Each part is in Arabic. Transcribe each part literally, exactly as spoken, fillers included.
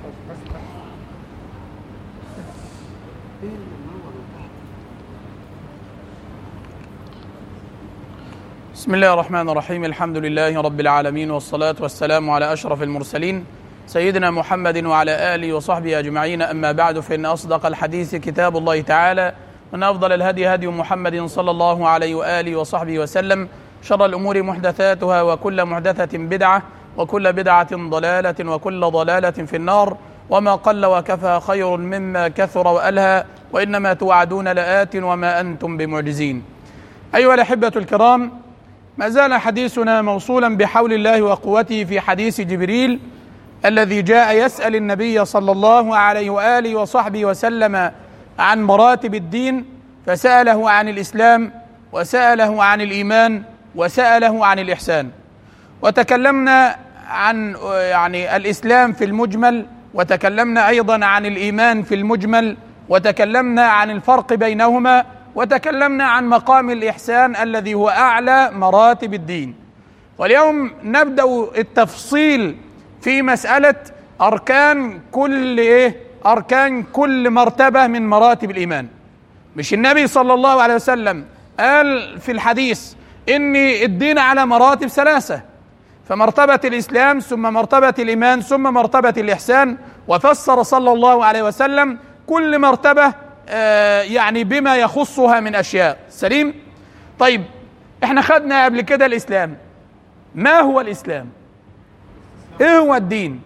بسم الله الرحمن الرحيم. الحمد لله رب العالمين، والصلاة والسلام على أشرف المرسلين سيدنا محمد وعلى آله وصحبه أجمعين. أما بعد، فإن أصدق الحديث كتاب الله تعالى، من أفضل الهدي هدي محمد صلى الله عليه وآله وصحبه وسلم. شر الأمور محدثاتها، وكل محدثة بدعة، وكل بدعة ضلالة، وكل ضلالة في النار. وما قل وكفى خير مما كثر وألهى، وإنما توعدون لآت وما أنتم بمعجزين. أيها الأحبة الكرام، ما زال حديثنا موصولا بحول الله وقوته في حديث جبريل الذي جاء يسأل النبي صلى الله عليه وآله وصحبه وسلم عن مراتب الدين، فسأله عن الإسلام، وسأله عن الإيمان، وسأله عن الإحسان. وتكلمنا عن يعني الإسلام في المجمل، وتكلمنا أيضا عن الإيمان في المجمل، وتكلمنا عن الفرق بينهما، وتكلمنا عن مقام الإحسان الذي هو أعلى مراتب الدين. واليوم نبدأ التفصيل في مسألة أركان كل إيه؟ أركان كل مرتبة من مراتب الإيمان. مش النبي صلى الله عليه وسلم قال في الحديث إن الدين على مراتب ثلاثة، فمرتبة الإسلام، ثم مرتبة الإيمان، ثم مرتبة الإحسان، وفسر صلى الله عليه وسلم كل مرتبة آه يعني بما يخصها من أشياء. سليم؟ طيب، احنا خدنا قبل كده الإسلام. ما هو الإسلام؟ ايه هو الدين؟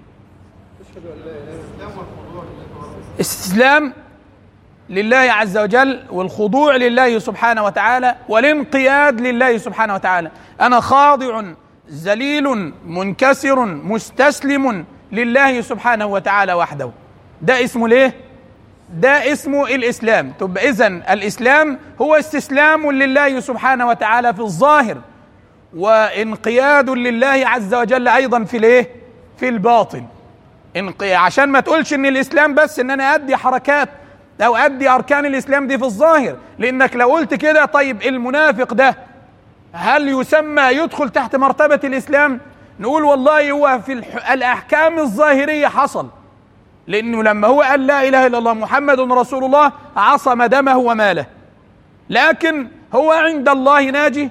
استسلام لله عز وجل، والخضوع لله سبحانه وتعالى، والانقياد لله سبحانه وتعالى. أنا خاضع ذليل منكسر مستسلم لله سبحانه وتعالى وحده. ده اسمه ليه؟ ده اسمه الإسلام. تبقى إذن الإسلام هو استسلام لله سبحانه وتعالى في الظاهر، وانقياد لله عز وجل أيضا في الايه؟ في الباطن. عشان ما تقولش ان الإسلام بس ان انا ادي حركات او ادي اركان الإسلام دي في الظاهر، لانك لو قلت كده طيب المنافق ده هل يسمى يدخل تحت مرتبة الإسلام؟ نقول والله هو في الأحكام الظاهرية حصل، لأنه لما هو قال لا إله إلا الله محمد رسول الله عصم دمه وماله، لكن هو عند الله ناجي،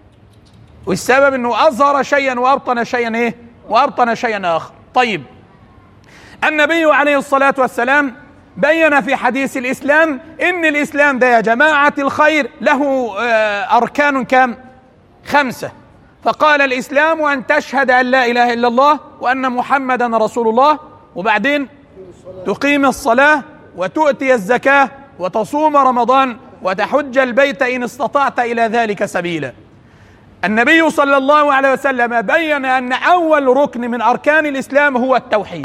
والسبب أنه أظهر شيئا وأبطن شيئا إيه؟ وأبطن شيئا آخر. طيب، النبي عليه الصلاة والسلام بين في حديث الإسلام إن الإسلام ده يا جماعة الخير له أركان كام؟ خمسة. فقال الإسلام أن تشهد أن لا إله إلا الله وأن محمدا رسول الله، وبعدين تقيم الصلاة، وتؤتي الزكاة، وتصوم رمضان، وتحج البيت إن استطعت إلى ذلك سبيلا. النبي صلى الله عليه وسلم بين أن أول ركن من أركان الإسلام هو التوحيد،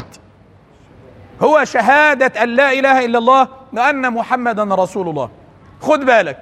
هو شهادة أن لا إله إلا الله وأن محمدا رسول الله. خد بالك،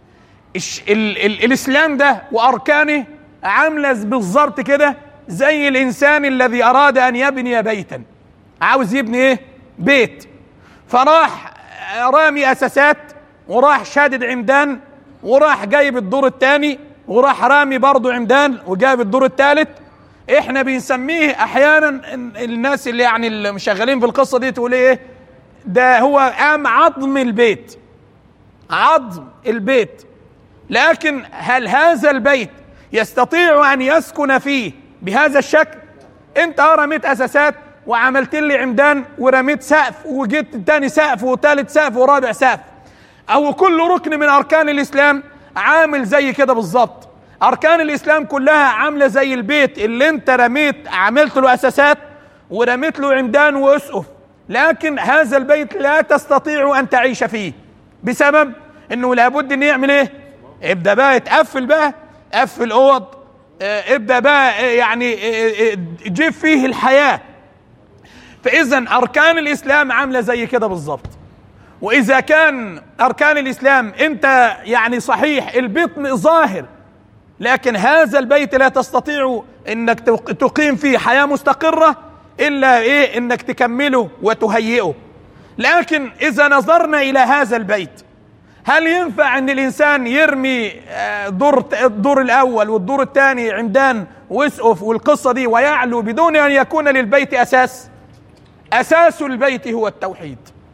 ال ال الإسلام ده وأركانه عاملة بالظبط كده زي الإنسان الذي أراد أن يبني بيتا، عاوز يبني إيه؟ بيت، فراح رامي أساسات، وراح شادد عمدان، وراح جايب الدور الثاني، وراح رامي برضو عمدان وجايب الدور الثالث. احنا بنسميه احيانا الناس اللي يعني اللي مشغلين في القصه دي تقول ايه؟ ده هو قام عظم البيت، عظم البيت. لكن هل هذا البيت يستطيع ان يسكن فيه بهذا الشكل؟ انت رميت اساسات وعملت لي عمدان ورميت سقف وجيت تاني سقف وثالث سقف ورابع سقف، او كل ركن من اركان الاسلام عامل زي كده بالظبط. أركان الإسلام كلها عاملة زي البيت اللي أنت رميت، عملت له أساسات ورميت له عمدان وأسقف، لكن هذا البيت لا تستطيع أن تعيش فيه بسبب أنه لابد أن يعمل إيه؟ ابدأ بقى تقفل بقى، قفل أوض، ابدأ بقى يعني جيب فيه الحياة. فإذا أركان الإسلام عاملة زي كده بالظبط. وإذا كان أركان الإسلام أنت يعني صحيح البيت ظاهر، لكن هذا البيت لا تستطيع انك تقيم فيه حياة مستقرة الا ايه؟ انك تكمله وتهيئه. لكن اذا نظرنا الى هذا البيت، هل ينفع ان الانسان يرمي دور الدور الاول والدور الثاني عمدان واسقف والقصة دي ويعلو بدون ان يكون للبيت اساس؟ أساس البيت هو التوحيد،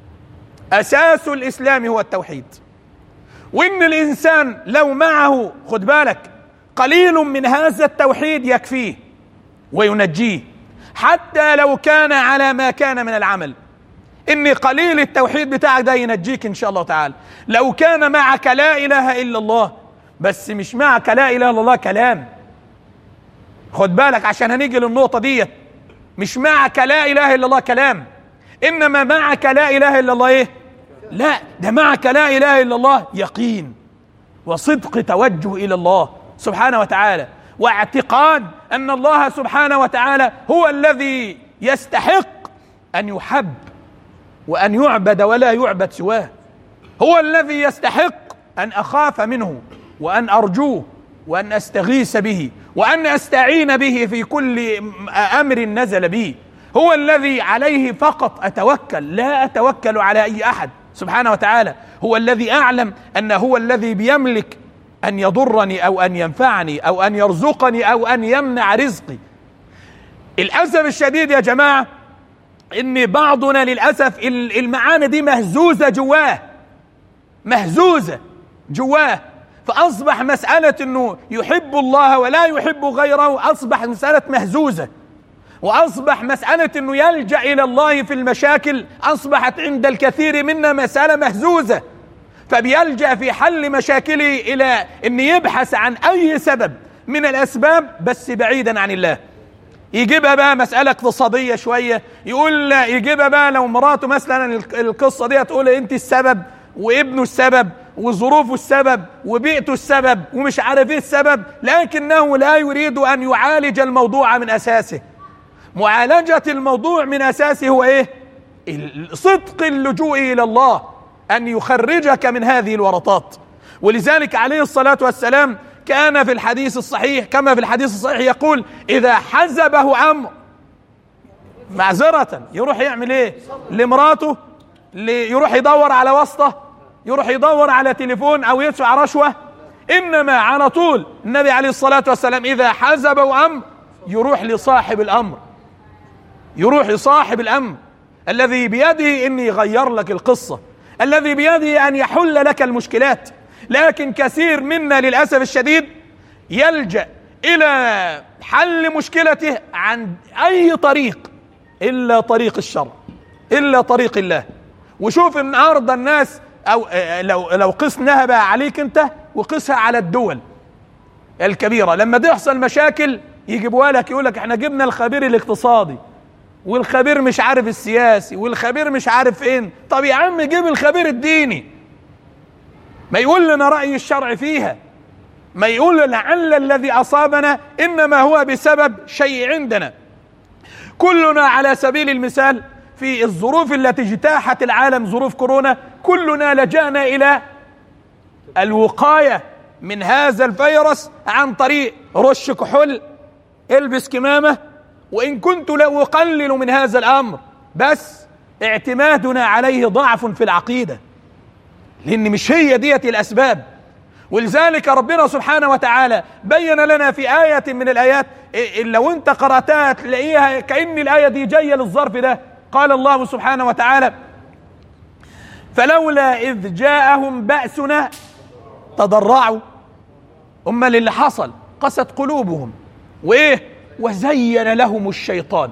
أساس الإسلام هو التوحيد. وإن الإنسان لو معه، خد بالك، قليل من هذا التوحيد يكفيه وينجيه، حتى لو كان على ما كان من العمل. إن قليل التوحيد بتاعك ده ينجيك إن شاء الله تعالى. لو كان معك لا إله إلا الله، بس مش معك لا إله إلا الله كلام، خد بالك عشان هنيجي للنقطة ديت، مش معك لا إله إلا الله كلام، إنما معك لا إله إلا الله إيه؟ لا، ده معك لا إله إلا الله يقين وصدق توجه إلى الله سبحانه وتعالى، واعتقاد أن الله سبحانه وتعالى هو الذي يستحق أن يحب وأن يعبد ولا يعبد سواه، هو الذي يستحق أن أخاف منه وأن أرجوه وأن أستغيث به وأن أستعين به في كل أمر نزل به، هو الذي عليه فقط أتوكل، لا أتوكل على أي أحد سبحانه وتعالى. هو الذي أعلم أنه هو الذي بيملك أن يضرني أو أن ينفعني أو أن يرزقني أو أن يمنع رزقي. الأسف الشديد يا جماعة إن بعضنا للأسف المعاني دي مهزوزة جواه، مهزوزة جواه، فأصبح مسألة أنه يحب الله ولا يحب غيره أصبح مسألة مهزوزة، وأصبح مسألة أنه يلجأ إلى الله في المشاكل أصبحت عند الكثير منا مسألة مهزوزة، فبيلجأ في حل مشاكله إلى أن يبحث عن أي سبب من الأسباب بس بعيدا عن الله. يجيبها بقى مسألة اقتصادية شوية، يقول يجيبها بقى لو مراته مثلا القصة دي تقول أنت السبب وابنه السبب وظروفه السبب وبيئته السبب ومش عارف ايه السبب، لكنه لا يريد أن يعالج الموضوع من أساسه. معالجة الموضوع من أساسه هو ايه؟ صدق اللجوء إلى الله، أن يخرجك من هذه الورطات. ولذلك عليه الصلاة والسلام كان في الحديث الصحيح كما في الحديث الصحيح يقول: إذا حزبه أمر، معذرة، يروح يعمل ايه لمراته؟ يروح يدور على واسطة، يروح يدور على تليفون أو يدفع رشوة، إنما على طول النبي عليه الصلاة والسلام إذا حزبه أمر يروح لصاحب الأمر، يروح لصاحب الأمر الذي بيده أن يغير لك القصة، الذي بيده أن يحل لك المشكلات. لكن كثير منا للأسف الشديد يلجأ إلى حل مشكلته عن أي طريق إلا طريق الشر، إلا طريق الله. وشوف النهارده الناس، أو لو لو قسناها بقى عليك أنت وقسها على الدول الكبيرة، لما تحصل مشاكل يجيبوها لك يقول لك احنا جبنا الخبير الاقتصادي والخبير مش عارف السياسي والخبير مش عارف فين. طب يا عم جيب الخبير الديني، ما يقول لنا رأي الشرع فيها، ما يقول لعل الذي أصابنا إنما هو بسبب شيء عندنا. كلنا على سبيل المثال في الظروف التي اجتاحت العالم، ظروف كورونا، كلنا لجأنا إلى الوقاية من هذا الفيروس عن طريق رش كحول، البس كمامة. وإن كنت لا أقلل من هذا الأمر، بس اعتمادنا عليه ضعف في العقيدة، لأن مش هي ديت الأسباب. ولذلك ربنا سبحانه وتعالى بين لنا في آية من الآيات، لو أنت قرأتها تلاقيها كأن الآية دي جاية للظرف ده. قال الله سبحانه وتعالى: فلولا إذ جاءهم بأسنا تضرعوا. أما اللي حصل قست قلوبهم وإيه؟ وزين لهم الشيطان.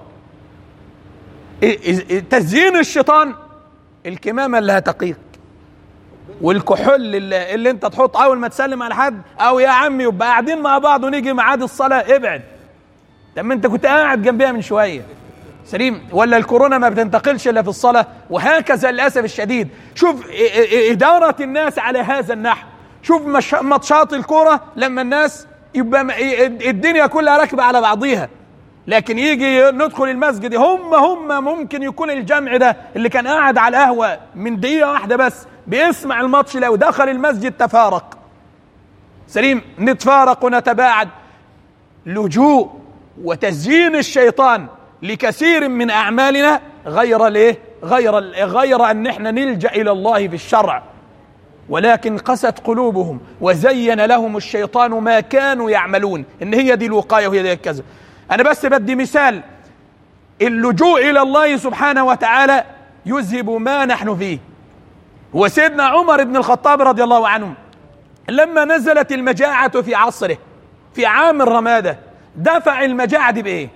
تزيين الشيطان الكمامة اللي هتقيك والكحول اللي, اللي انت تحط اول ما تسلم على حد، او يا عمي يبقى قاعدين مع بعض ونيجي ميعاد الصلاة ابعد. طب ما انت كنت قاعد جنبيها من شوية سليم، ولا الكورونا ما بتنتقلش الا في الصلاة؟ وهكذا للأسف الشديد. شوف إدارة الناس على هذا النحو. شوف ماتشات الكورة لما الناس يبقى الدنيا كلها راكبة على بعضيها، لكن يجي ندخل المسجد هم هم ممكن يكون الجمع ده اللي كان قاعد على القهوة من دقيقة واحدة بس بيسمع الماتش، لو دخل المسجد تفارق. سليم، نتفارق ونتباعد. لجوء وتزيين الشيطان لكثير من أعمالنا غير ليه؟ غير غير أن احنا نلجأ إلى الله في الشرع. ولكن قست قلوبهم وزين لهم الشيطان ما كانوا يعملون. إن هي دي الوقاية وهي دي كذا. أنا بس بدي مثال اللجوء إلى الله سبحانه وتعالى يذهب ما نحن فيه. وسيدنا عمر بن الخطاب رضي الله عنه لما نزلت المجاعة في عصره في عام الرمادة دفع المجاعة دي بإيه؟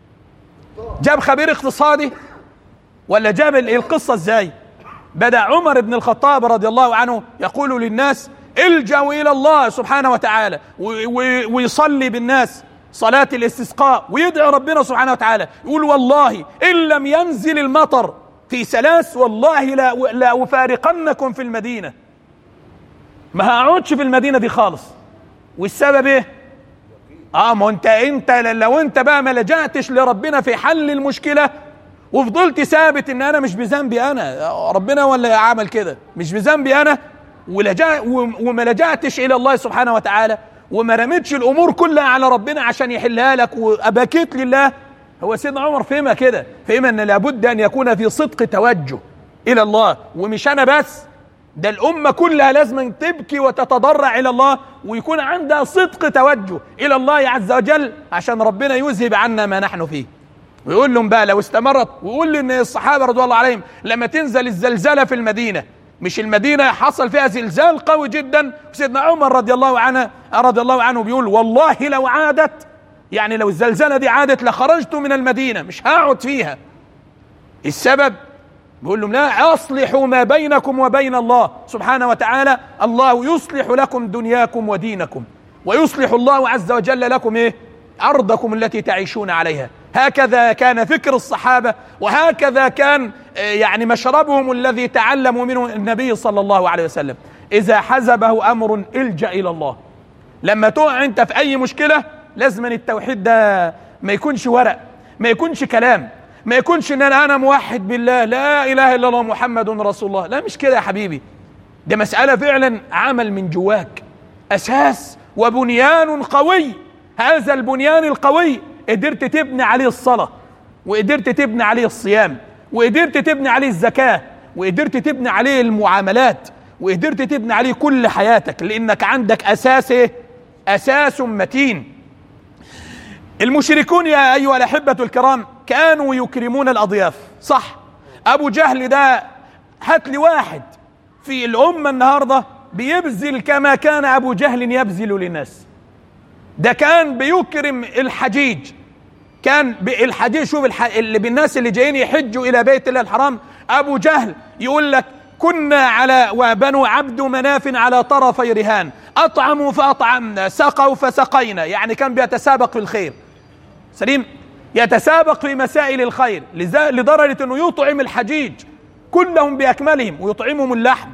جاب خبير اقتصادي ولا جاب القصة ازاي؟ بدأ عمر بن الخطاب رضي الله عنه يقول للناس الجوا إلى الله سبحانه وتعالى ويصلي بالناس صلاة الاستسقاء ويدعي ربنا سبحانه وتعالى، يقول والله إن لم ينزل المطر في ثلاث والله لا, لا أفارقنكم في المدينة، ما هقعدش في المدينة دي خالص. والسبب ايه؟ اه ما انت انت لو انت بقى ما لجأتش لربنا في حل المشكلة وفضلت ثابت ان انا مش بذنبي انا، ربنا ولا عمل كده، مش بذنبي انا، ولجأ وما لجأتش الى الله سبحانه وتعالى وما رميتش الامور كلها على ربنا عشان يحلها لك وابكيت لله. هو سيدنا عمر فهمها كده، فهم ان لابد ان يكون في صدق توجه الى الله، ومش انا بس، ده الامه كلها لازم تبكي وتتضرع الى الله ويكون عندها صدق توجه الى الله عز وجل عشان ربنا يذهب عنا ما نحن فيه. ويقول لهم بقى لو استمرت، ويقول ان الصحابه رضي الله عليهم لما تنزل الزلزله في المدينه، مش المدينه حصل فيها زلزال قوي جدا، سيدنا عمر رضي الله عنه رضي الله عنه بيقول والله لو عادت، يعني لو الزلزله دي عادت لخرجت من المدينه، مش هقعد فيها. السبب بيقول لهم لا، اصلحوا ما بينكم وبين الله سبحانه وتعالى، الله يصلح لكم دنياكم ودينكم، ويصلح الله عز وجل لكم ايه؟ ارضكم التي تعيشون عليها. هكذا كان فكر الصحابة، وهكذا كان يعني مشربهم الذي تعلموا منه النبي صلى الله عليه وسلم. إذا حزبه أمر الجأ إلى الله. لما تقع أنت في أي مشكلة لازم التوحيد ده ما يكونش ورق، ما يكونش كلام، ما يكونش إن أنا أنا موحد بالله لا إله إلا الله محمد رسول الله، لا مش كده يا حبيبي، ده مسألة فعلا عمل من جواك، أساس وبنيان قوي. هذا البنيان القوي قدرت تبني عليه الصلاة، وقدرت تبني عليه الصيام، وقدرت تبني عليه الزكاة، وقدرت تبني عليه المعاملات، وقدرت تبني عليه كل حياتك، لأنك عندك أساس أساس متين. المشركون يا أيها الأحبة الكرام كانوا يكرمون الأضياف، صح؟ أبو جهل ده هات لي واحد في الأمة النهاردة بيبذل كما كان أبو جهل يبذل للناس. ده كان بيكرم الحجيج، كان الحجيج، شوف الح... اللي بالناس اللي جايين يحجوا إلى بيت الله الحرام، أبو جهل يقول لك كنا على وبنو عبد مناف على طرفي رهان، أطعموا فأطعمنا، سقوا فسقينا، يعني كان بيتسابق في الخير. سليم، يتسابق في مسائل الخير لدرجة أنه يطعم الحجيج كلهم بأكملهم، ويطعمهم اللحم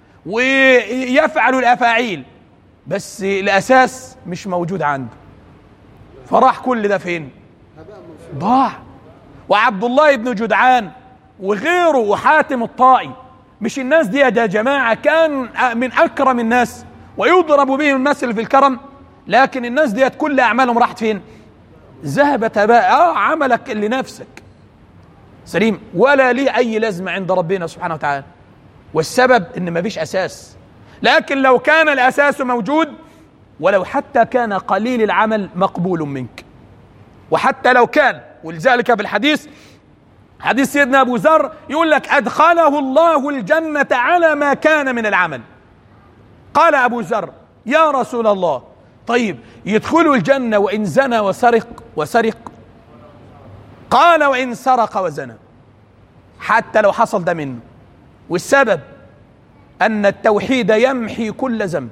ويفعل الأفاعيل، بس الأساس مش موجود عنده، فراح كل ده فين؟ ضاع. وعبد الله بن جدعان وغيره وحاتم الطائي، مش الناس دي يا جماعة كان من أكرم الناس ويضرب بهم المثل في الكرم، لكن الناس دي كل أعمالهم راحت فين؟ ذهبت هباء. آه عملك لنفسك سليم، ولا ليه أي لازمة عند ربنا سبحانه وتعالى، والسبب إن ما فيش أساس. لكن لو كان الأساس موجود ولو حتى كان قليل العمل مقبول منك، وحتى لو كان، ولذلك في الحديث حديث سيدنا أبو ذر يقول لك أدخله الله الجنة على ما كان من العمل. قال أبو ذر يا رسول الله طيب يدخلوا الجنة وإن زنى وسرق وسرق؟ قال وإن سرق وزنى، حتى لو حصل ده منه. والسبب أن التوحيد يمحي كل ذنب،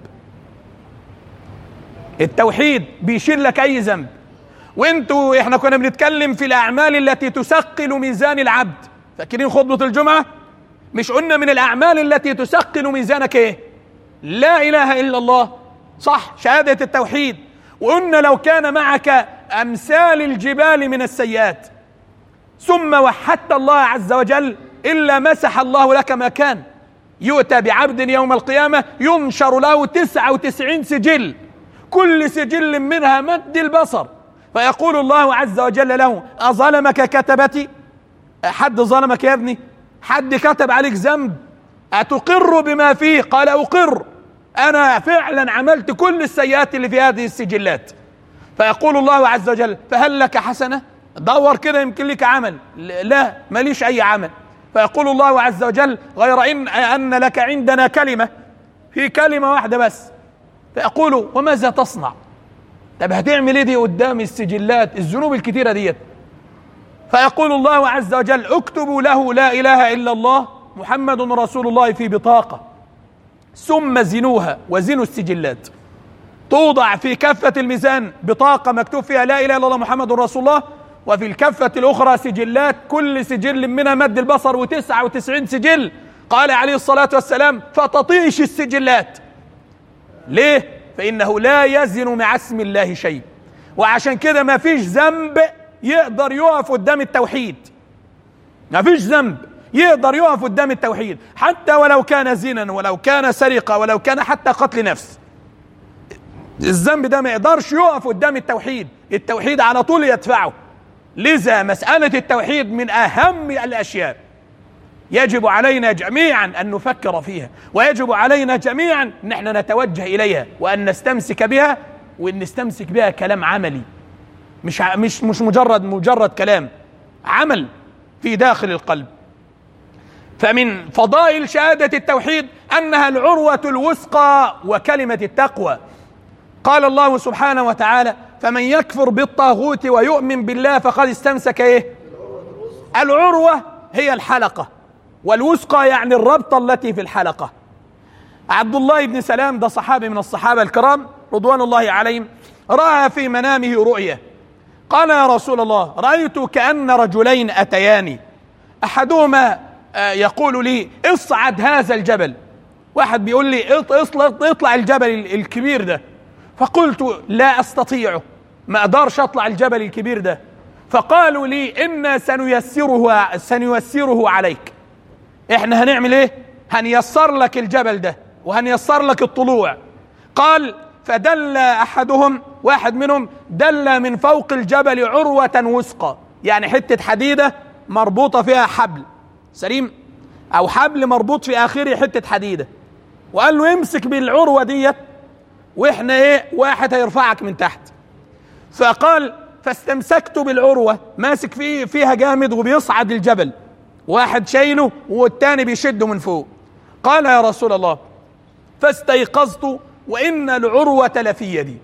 التوحيد بيشيل لك أي ذنب. وانتوا احنا كنا بنتكلم في الأعمال التي تثقل ميزان العبد، فاكرين خطبة الجمعة؟ مش قلنا من الأعمال التي تثقل ميزانك ايه؟ لا إله إلا الله، صح، شهادة التوحيد. وقلنا لو كان معك أمثال الجبال من السيئات ثم وحدت الله عز وجل إلا مسح الله لك ما كان. يؤتى بعبد يوم القيامة ينشر له تسعة وتسعين سجل، كل سجل منها مد البصر، فيقول الله عز وجل له أظلمك كتبتي؟ حد ظلمك يا ابني؟ حد كتب عليك ذنب؟ أتقر بما فيه؟ قال أقر، أنا فعلا عملت كل السيئات اللي في هذه السجلات. فيقول الله عز وجل فهل لك حسنة؟ دور كده يمكن لك عمل، لا ماليش أي عمل. فيقول الله عز وجل غير إن أن لك عندنا كلمة، في كلمة واحدة بس. فيقول وماذا تصنع؟ طب هتعمل ايه دي قدام السجلات الذنوب الكتيرة ديت؟ فيقول الله عز وجل اكتبوا له لا إله إلا الله محمد رسول الله في بطاقة، ثم زنوها وزنوا السجلات. توضع في كفة الميزان بطاقة مكتوب فيها لا إله إلا الله محمد رسول الله، وفي الكفة الأخرى سجلات، كل سجل منها مد البصر وتسعة وتسعين سجل. قال عليه الصلاة والسلام فتطيش السجلات. ليه؟ فإنه لا يزن مع اسم الله شيء. وعشان كده ما فيش ذنب يقدر يقف قدام التوحيد، ما فيش ذنب يقدر يقف قدام التوحيد، حتى ولو كان زنا ولو كان سرقة ولو كان حتى قتل نفس. الذنب ده ما يقدرش يقف قدام التوحيد، التوحيد على طول يدفعه. لذا مسألة التوحيد من أهم الأشياء يجب علينا جميعا أن نفكر فيها، ويجب علينا جميعا أن احنا نتوجه إليها وأن نستمسك بها، وأن نستمسك بها كلام عملي، مش مش مش مجرد مجرد كلام، عمل في داخل القلب. فمن فضائل شهادة التوحيد أنها العروة الوثقى وكلمة التقوى. قال الله سبحانه وتعالى فمن يكفر بالطاغوت ويؤمن بالله فقد استمسك ايه؟ العروة هي الحلقة، والوثقى يعني الربطة التي في الحلقة. عبد الله بن سلام ده صحابي من الصحابة الكرام رضوان الله عليهم، رأى في منامه رؤية، قال يا رسول الله رأيت كأن رجلين أتياني، أحدهما يقول لي اصعد هذا الجبل، واحد بيقول لي اطلع الجبل الكبير ده، فقلت لا أستطيعه، ما أقدرش أطلع الجبل الكبير ده. فقالوا لي إنا سنيسره سنيسره عليك، إحنا هنعمل إيه؟ هنيسر لك الجبل ده وهنيسر لك الطلوع. قال فدل أحدهم، واحد منهم دل من فوق الجبل عروة وثقى، يعني حتة حديدة مربوطة فيها حبل سليم أو حبل مربوط في آخره حتة حديدة، وقال له امسك بالعروة ديت واحنا ايه واحد هيرفعك من تحت. فقال فاستمسكت بالعروة، ماسك فيه فيها جامد وبيصعد الجبل، واحد شايله والتاني بيشده من فوق. قال يا رسول الله فاستيقظت وإن العروة لفي يدي،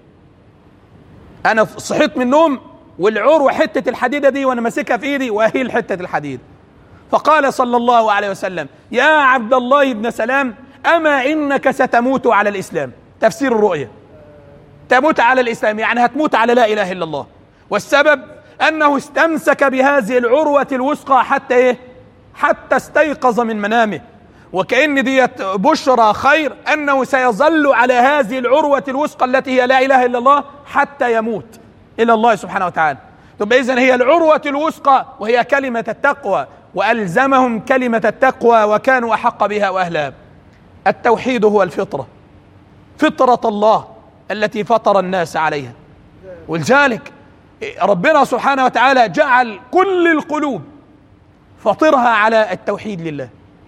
أنا صحيت من النوم والعروة حتة الحديدة دي وأنا ماسكها في إيدي وهي حتة الحديد. فقال صلى الله عليه وسلم يا عبد الله بن سلام أما إنك ستموت على الإسلام. تفسير الرؤية تموت على الإسلام يعني هتموت على لا إله إلا الله، والسبب أنه استمسك بهذه العروة الوثقى حتى إيه؟ حتى استيقظ من منامه، وكأن ديت بشرى خير أنه سيظل على هذه العروة الوثقى التي هي لا إله إلا الله حتى يموت إلى الله سبحانه وتعالى. طب إذن هي العروة الوثقى وهي كلمة التقوى، وألزمهم كلمة التقوى وكانوا أحق بها وأهلها. التوحيد هو الفطرة، فطرة الله التي فطر الناس عليها، ولذلك ربنا سبحانه وتعالى جعل كل القلوب فطرها على التوحيد لله.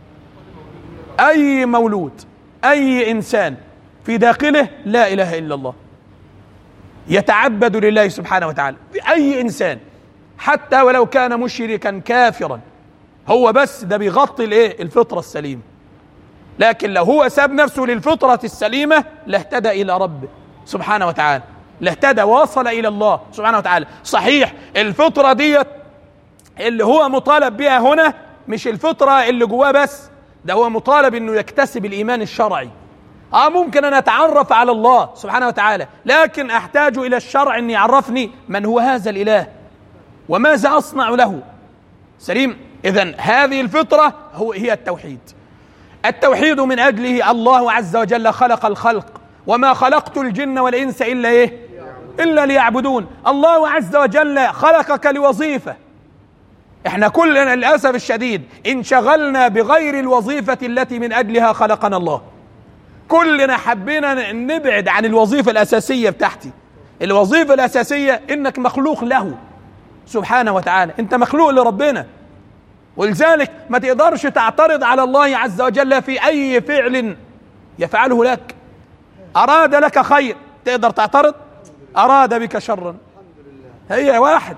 أي مولود أي إنسان في داخله لا إله إلا الله يتعبد لله سبحانه وتعالى، أي إنسان حتى ولو كان مشركا كافرا، هو بس ده بيغطي الايه الفطرة السليمة. لكن لو هو ساب نفسه للفطرة السليمة لاهتدى إلى ربه سبحانه وتعالى، لاهتدى ووصل إلى الله سبحانه وتعالى. صحيح الفطرة ديت اللي هو مطالب بها هنا مش الفطرة اللي جواه بس، ده هو مطالب انه يكتسب الإيمان الشرعي. اه ممكن أن أتعرف على الله سبحانه وتعالى، لكن أحتاج إلى الشرع أن يعرفني من هو هذا الإله وماذا أصنع له. سليم. إذن هذه الفطرة هو هي التوحيد. التوحيد من أجله الله عز وجل خلق الخلق، وما خلقت الجن والإنس إلا إيه؟ إلا ليعبدون. الله عز وجل خلقك لوظيفة، إحنا كلنا للأسف الشديد انشغلنا بغير الوظيفة التي من أجلها خلقنا الله. كلنا حبينا نبعد عن الوظيفة الأساسية بتاعتي. الوظيفة الأساسية إنك مخلوق له سبحانه وتعالى، أنت مخلوق لربنا، ولذلك ما تقدرش تعترض على الله عز وجل في أي فعل يفعله لك. أراد لك خير تقدر تعترض؟ أراد بك شرا هي واحد،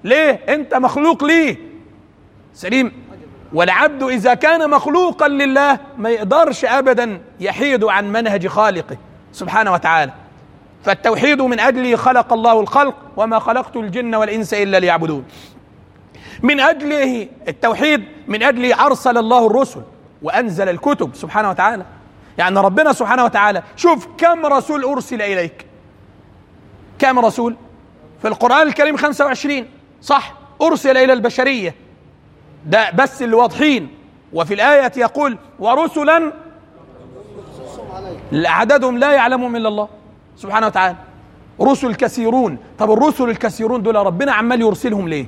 ليه؟ انت مخلوق ليه. سليم. والعبد اذا كان مخلوقا لله ما يقدرش ابدا يحيد عن منهج خالقه سبحانه وتعالى. فالتوحيد من اجله خلق الله الخلق، وما خلقت الجن والانس الا ليعبدون. من اجله التوحيد، من اجله ارسل الله الرسل وانزل الكتب سبحانه وتعالى. يعني ربنا سبحانه وتعالى، شوف كم رسول ارسل اليك، كم رسول في القرآن الكريم؟ خمسة وعشرين صح، ارسل الى البشرية، ده بس اللي واضحين. وفي الآية يقول ورسلا عددهم لا يعلمهم الا الله سبحانه وتعالى. رسل كثيرون. طب الرسل الكثيرون دول ربنا عمال يرسلهم ليه؟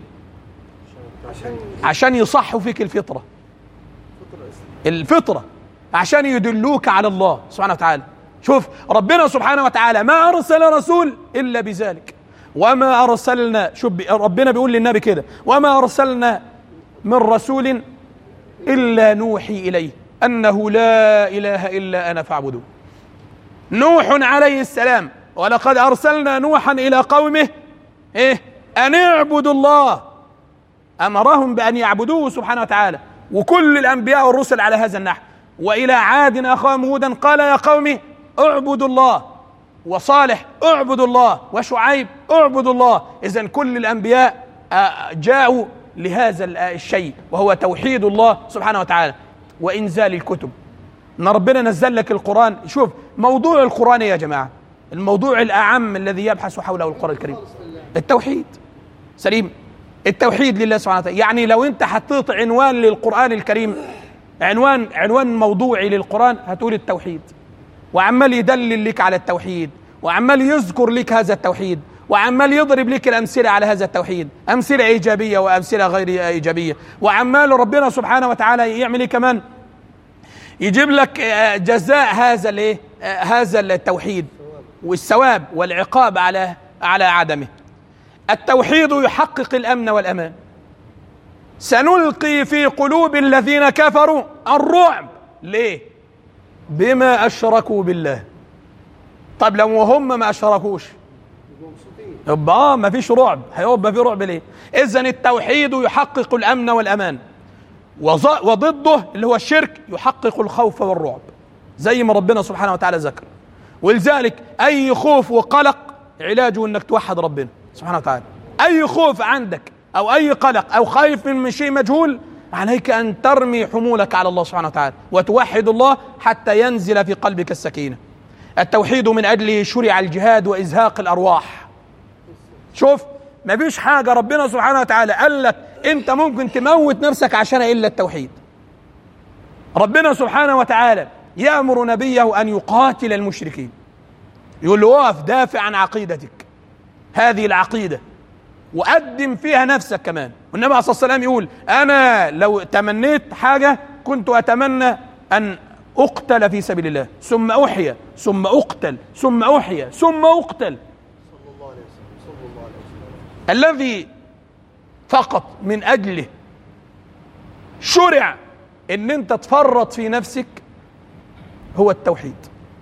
عشان يصحوا فيك الفطرة، الفطرة، عشان يدلوك على الله سبحانه وتعالى. شوف ربنا سبحانه وتعالى ما أرسل رسول إلا بذلك. وما أرسلنا، شوف ربنا بيقول للنبي كده، وما أرسلنا من رسول إلا نوحي إليه أنه لا إله إلا أنا فاعبدون. نوح عليه السلام، ولقد أرسلنا نوحا إلى قومه إيه؟ أن اعبدوا الله، أمرهم بأن يعبدوه سبحانه وتعالى. وكل الأنبياء والرسل على هذا النحو. وإلى عاد أخاهم هودا قال يا قوم اعبدوا الله، وصالح اعبدوا الله، وشعيب اعبدوا الله. إذن كل الأنبياء جاءوا لهذا الشيء، وهو توحيد الله سبحانه وتعالى وإنزال الكتب. إن ربنا نزل لك القرآن. شوف موضوع القرآن يا جماعة، الموضوع الأعم الذي يبحث حوله القرآن الكريم التوحيد. سليم. التوحيد لله سبحانه وتعالى. يعني لو أنت حطيت عنوان للقرآن الكريم، عنوان عنوان موضوعي للقرآن، هتقول التوحيد، وعمال يدلل لك على التوحيد، وعمال يذكر لك هذا التوحيد، وعمال يضرب لك الأمثلة على هذا التوحيد، أمثلة إيجابية وأمثلة غير إيجابية. وعمال ربنا سبحانه وتعالى يعمل إيه كمان؟ يجيب لك جزاء هذا الايه؟ هذا التوحيد والثواب والعقاب على على عدمه. التوحيد يحقق الأمن والأمان. سنلقي في قلوب الذين كفروا الرعب. ليه؟ بما أشركوا بالله. طب لو هم ما أشركوش يبقى اه ما فيش رعب، هيبقى في رعب ليه؟ إذن التوحيد يحقق الأمن والأمان، وضده اللي هو الشرك يحقق الخوف والرعب، زي ما ربنا سبحانه وتعالى ذكر. ولذلك أي خوف وقلق علاجه أنك توحد ربنا سبحانه وتعالى. أي خوف عندك أو أي قلق أو خايف من شيء مجهول، عليك أن ترمي حمولك على الله سبحانه وتعالى وتوحد الله حتى ينزل في قلبك السكينة. التوحيد من أجله شرع الجهاد وإزهاق الأرواح. شوف ما فيش حاجة ربنا سبحانه وتعالى قال لك أنت ممكن تموت نفسك عشان إلا التوحيد. ربنا سبحانه وتعالى يأمر نبيه أن يقاتل المشركين، يقول له وقف دافع عن عقيدتك، هذه العقيدة، وقدم فيها نفسك كمان. والنبي عليه الصلاة والسلام يقول أنا لو تمنيت حاجة كنت أتمنى أن أقتل في سبيل الله، ثم أحيا، ثم أقتل، ثم أحيا، ثم أقتل. الذي فقط من أجله شرع ان انت تفرط في نفسك هو التوحيد،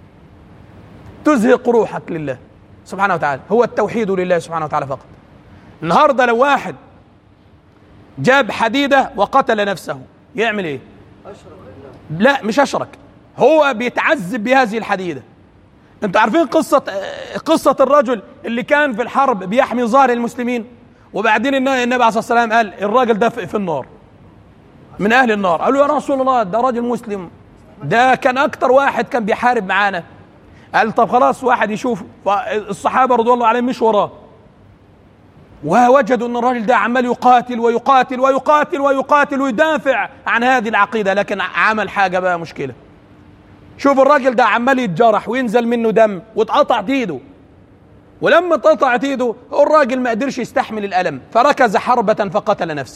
تزهق روحك لله سبحانه وتعالى، هو التوحيد لله سبحانه وتعالى فقط. النهاردة لو واحد جاب حديدة وقتل نفسه يعمل ايه؟ لا مش أشرك، هو بيتعذب بهذه الحديدة. انتوا عارفين قصة قصة الرجل اللي كان في الحرب بيحمي ظهر المسلمين، وبعدين النبي عليه الصلاة والسلام قال الراجل ده في النار، من أهل النار. قالوا يا رسول الله ده راجل مسلم، ده كان أكتر واحد كان بيحارب معانا. قال طب خلاص واحد يشوفه. فالصحابة رضي الله عليهم مش وراه، ووجدوا أن الراجل ده عمال يقاتل ويقاتل ويقاتل ويقاتل ويدافع عن هذه العقيدة، لكن عمل حاجة بقى مشكلة. شوف الراجل ده عمال يتجرح وينزل منه دم واتقطعت ايده، ولما اتقطعت ايده الراجل ما قدرش يستحمل الألم فركز حربة فقتل نفسه.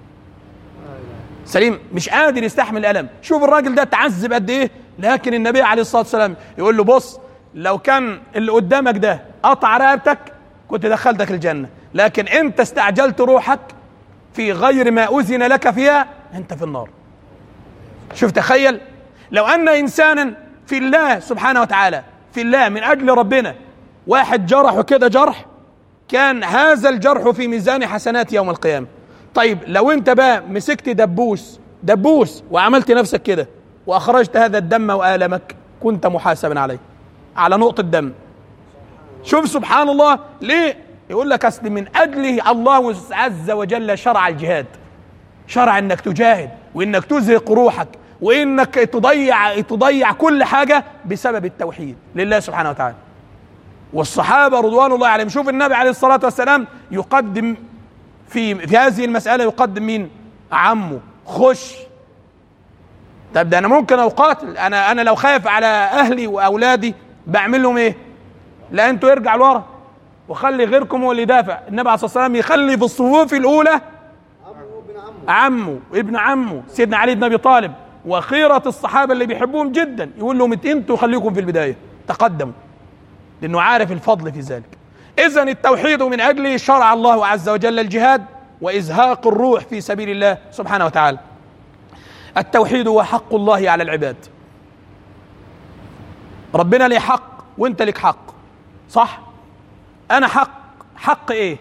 سليم، مش قادر يستحمل الألم. شوف الراجل ده تعذب قد ايه، لكن النبي عليه الصلاة والسلام يقول له بص لو كان اللي قدامك ده قطع رقبتك كنت دخلتك الجنة، لكن انت استعجلت روحك في غير ما أذن لك فيها، انت في النار. شوف تخيل لو أن إنسانا في الله سبحانه وتعالى، في الله من أجل ربنا، واحد جرحه كده جرح كان هذا الجرح في ميزان حسنات يوم القيامة. طيب لو انت بقى مسكت دبوس دبوس وعملت نفسك كده واخرجت هذا الدم وآلمك، كنت محاسبا عليه على نقطة دم. شوف سبحان الله، ليه؟ يقول لك اصل من اجله الله عز وجل شرع الجهاد، شرع انك تجاهد وانك تزهق روحك وانك تضيع تضيع كل حاجة بسبب التوحيد لله سبحانه وتعالى. والصحابة رضوان الله عليهم، شوف النبي عليه الصلاة والسلام يقدم في في هذه المسألة، يقدم مين؟ عمه. خش. طب ده انا ممكن اقاتل، انا انا لو خايف على اهلي واولادي بعمل لهم ايه؟ لا انتوا ارجع لورا وخلي غيركم هو اللي يدافع. النبي عليه الصلاة والسلام يخلي في الصفوف الاولى عمه وابن عمه سيدنا علي بن ابي طالب وخيرة الصحابة اللي بيحبوهم جدا، يقول لهم انتوا خليكم في البداية، تقدموا، لانه عارف الفضل في ذلك. اذن التوحيد من اجله شرع الله عز وجل الجهاد وازهاق الروح في سبيل الله سبحانه وتعالى. التوحيد هو حق الله على العباد. ربنا ليه حق وانت لك حق، صح؟ انا حق حق ايه؟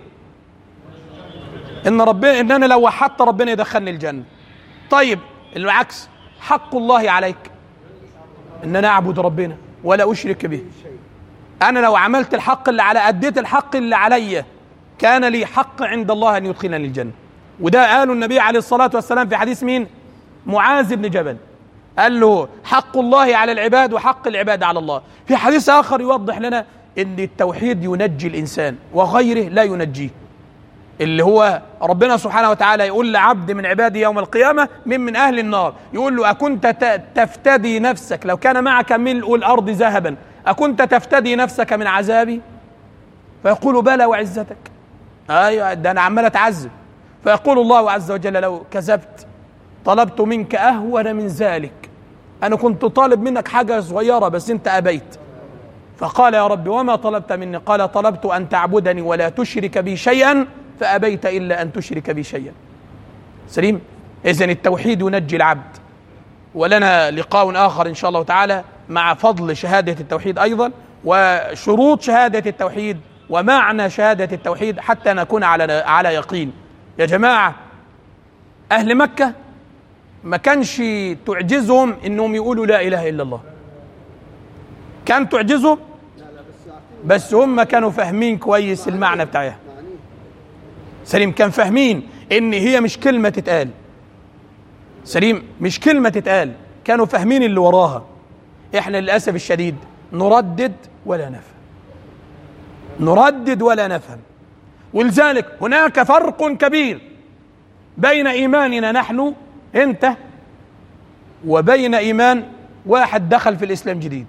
ان ربنا ان انا لو وحدت ربنا يدخلني الجنة. طيب العكس، حق الله عليك ان انا اعبد ربنا ولا اشرك به. انا لو عملت الحق اللي على اديت الحق اللي عليا كان لي حق عند الله ان يدخلني الجنة. وده قاله النبي عليه الصلاة والسلام في حديث مين؟ معاذ بن جبل، قال له حق الله على العباد وحق العباد على الله. في حديث آخر يوضح لنا ان التوحيد ينجي الإنسان وغيره لا ينجيه، اللي هو ربنا سبحانه وتعالى يقول لعبد من عباده يوم القيامة من من أهل النار، يقول له أكنت تفتدي نفسك لو كان معك ملء الأرض ذهبا أكنت تفتدي نفسك من عذابي؟ فيقول بلى وعزتك. أيوة، ده أنا عمال أتعذب. فيقول الله عز وجل لو كذبت طلبت منك أهون من ذلك، أنا كنت طالب منك حاجة صغيرة بس أنت أبيت. فقال يا رب وما طلبت مني؟ قال طلبت أن تعبدني ولا تشرك بي شيئا فأبيت إلا أن تشرك بي شيئا. سليم. إذن التوحيد ينجي العبد، ولنا لقاء آخر إن شاء الله تعالى مع فضل شهادة التوحيد أيضا وشروط شهادة التوحيد ومعنى شهادة التوحيد حتى نكون على على يقين. يا جماعة، أهل مكة ما كانش تعجزهم إنهم يقولوا لا إله إلا الله، كان تعجزهم بس هم كانوا فاهمين كويس المعنى بتاعها. سليم. كان فاهمين إن هي مش كلمة تتقال، سليم، مش كلمة تتقال، كانوا فاهمين اللي وراها. إحنا للأسف الشديد نردد ولا نفهم، نردد ولا نفهم. ولذلك هناك فرق كبير بين إيماننا نحن أنت وبين إيمان واحد دخل في الإسلام جديد.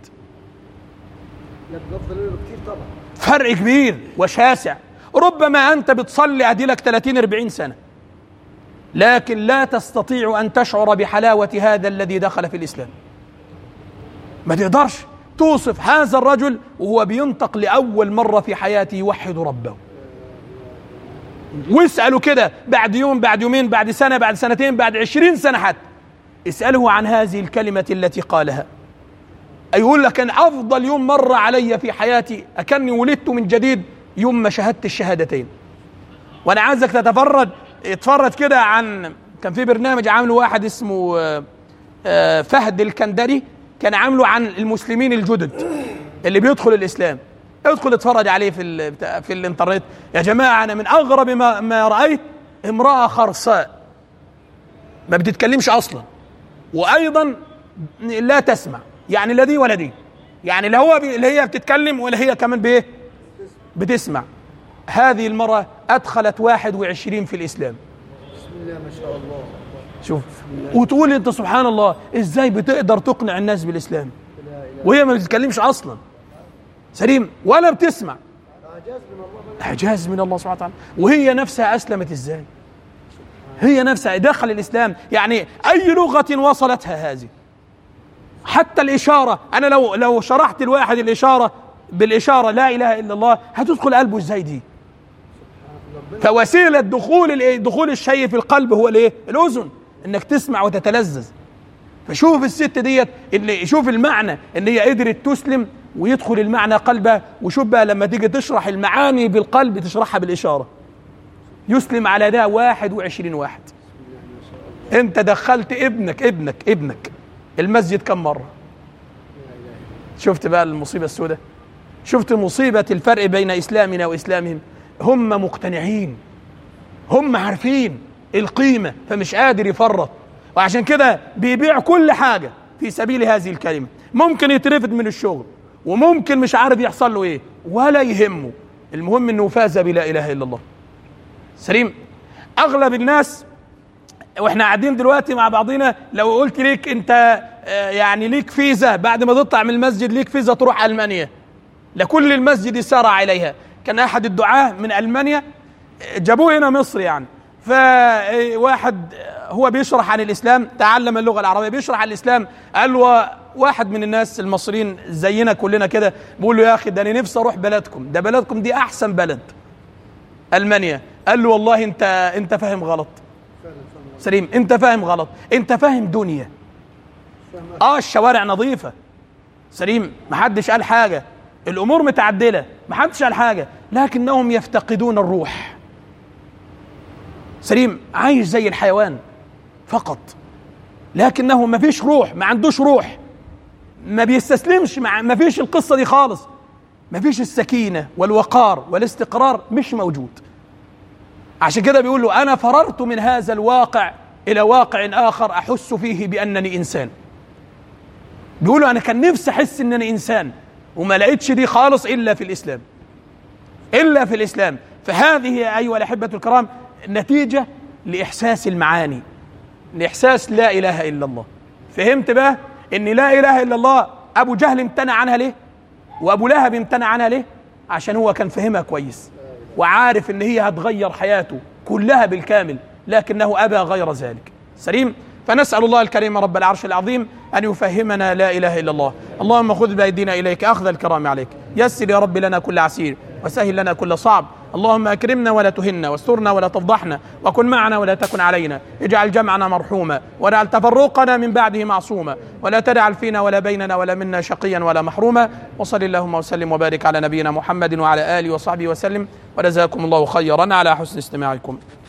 فرق كبير وشاسع. ربما أنت بتصلي عدلك ثلاثين أربعين سنة لكن لا تستطيع أن تشعر بحلاوة هذا الذي دخل في الإسلام. ما تقدرش توصف هذا الرجل وهو بينطق لأول مرة في حياته يوحد ربه. واسأله كده بعد يوم بعد يومين بعد سنة بعد سنتين بعد عشرين سنة حتى، اسأله عن هذه الكلمة التي قالها، يقول لك أن أفضل يوم مر علي في حياتي أكني ولدت من جديد يوم ما شهدت الشهادتين. وأنا عايزك تتفرج اتفرج كده عن، كان في برنامج عامله واحد اسمه فهد الكندري، كان عامله عن المسلمين الجدد اللي بيدخل الإسلام. ادخل اتفرج عليه في في الانترنت. يا جماعة، أنا من أغرب ما, ما رأيت امرأة خرصاء ما بتتكلمش أصلا، وأيضا لا تسمع، يعني لا دي ولا دي، يعني لا هو اللي هي بتتكلم ولا هي كمان بإيه بتسمع. هذه المرأة أدخلت واحد وعشرين في الإسلام. بسم الله ما شاء الله. شوف، وتقول أنت سبحان الله إزاي بتقدر تقنع الناس بالإسلام وهي ما بتتكلمش أصلا، سليم، ولا بتسمع. إعجاز من الله سبحانه وتعالى. وهي نفسها أسلمت إزاي؟ هي نفسها دخل الإسلام، يعني أي لغة وصلتها هذه، حتى الإشارة. أنا لو لو شرحت الواحد الإشارة بالإشارة لا إله إلا الله هتدخل قلبه إزاي دي؟ فوسيلة دخول دخول الشيء في القلب هو الإيه؟ الأذن، إنك تسمع وتتلذذ. فشوف الست ديت اللي شوف المعنى ان هي قدرت تسلم ويدخل المعنى قلبها. وشوف بقى لما تيجي تشرح المعاني بالقلب تشرحها بالإشارة. يسلم على ده واحد وعشرين واحد. انت دخلت ابنك ابنك ابنك المسجد كم مرة؟ شفت بقى المصيبة السوداء؟ شفت مصيبة الفرق بين إسلامنا وإسلامهم؟ هم مقتنعين، هم عارفين القيمة، فمش قادر يفرط، وعشان كده بيبيع كل حاجة في سبيل هذه الكلمة. ممكن يترفد من الشغل، وممكن مش عارف يحصل له ايه، ولا يهمه، المهم انه فاز بلا اله الا الله. سليم. اغلب الناس واحنا قاعدين دلوقتي مع بعضنا، لو قلت ليك انت يعني ليك فيزا بعد ما تطلع من المسجد، ليك فيزا تروح المانيا، لكل المسجد يسارع اليها. كان احد الدعاة من المانيا جابوه هنا مصر يعني، فواحد هو بيشرح عن الاسلام، تعلم اللغه العربيه، بيشرح عن الاسلام، قال له واحد من الناس المصريين زينا كلنا كده، بيقول له يا اخي ده انا نفسي اروح بلدكم، ده بلدكم دي احسن بلد المانيا. قال له والله انت انت فاهم غلط. سليم، انت فاهم غلط، انت فاهم دنيا. اه الشوارع نظيفه. سليم، محدش قال حاجه، الامور متعدله، محدش قال حاجه، لكنهم يفتقدون الروح. سليم، عايش زي الحيوان فقط، لكنه ما فيش روح، ما عندوش روح، ما بيستسلمش، ما فيش القصة دي خالص، ما فيش السكينة والوقار والاستقرار، مش موجود. عشان كده بيقول له أنا فررت من هذا الواقع إلى واقع آخر أحس فيه بأنني إنسان. بيقول له أنا كان نفسي أحس أنني إنسان، وما لقيتش دي خالص إلا في الإسلام، إلا في الإسلام. فهذه أيها الأحبة الكرام نتيجة لإحساس المعاني، لإحساس لا إله إلا الله. فهمت بقى إن لا إله إلا الله أبو جهل امتنع عنها ليه؟ وأبو لهب امتنع عنها ليه؟ عشان هو كان فهمها كويس وعارف إن هي هتغير حياته كلها بالكامل، لكنه أبى غير ذلك. سليم. فنسأل الله الكريم رب العرش العظيم أن يفهمنا لا إله إلا الله. اللهم خذ بأيدينا إليك أخذ الكرام عليك، يسر يا رب لنا كل عسير، وسهل لنا كل صعب. اللهم أكرمنا ولا تهنا، واسترنا ولا تفضحنا، وكن معنا ولا تكن علينا. اجعل جمعنا مرحوما، واجعل تفرقنا من بعده معصوما، ولا تجعل فينا ولا بيننا ولا منا شقيا ولا محروما. وصل اللهم وسلم وبارك على نبينا محمد وعلى آله وصحبه وسلم، وجزاكم الله خيرا على حسن استماعكم.